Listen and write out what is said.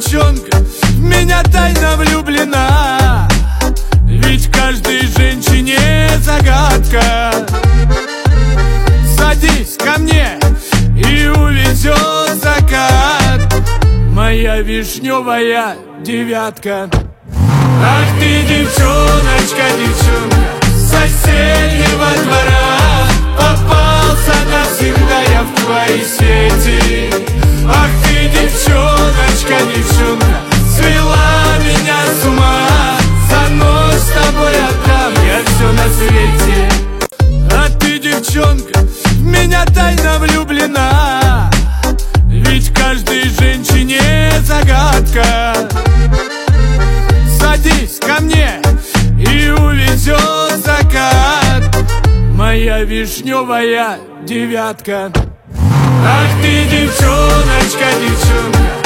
девчонка в меня тайно влюблена, ведь каждой женщине загадка. Садись ко мне и увезет закат моя вишневая девятка. Ах ты, девчоночка, девчонка с соседнего двора, попался навсегда я в твои сети. Ах ты, девчоночка, девчонка, свела меня с ума, за ночь с тобой отдам я все на свете. А ты, девчонка, в меня тайно влюблена, ведь каждой женщине загадка. Садись ко мне и увезет закат моя вишневая девятка. Ах ты, девчоночка, девчонка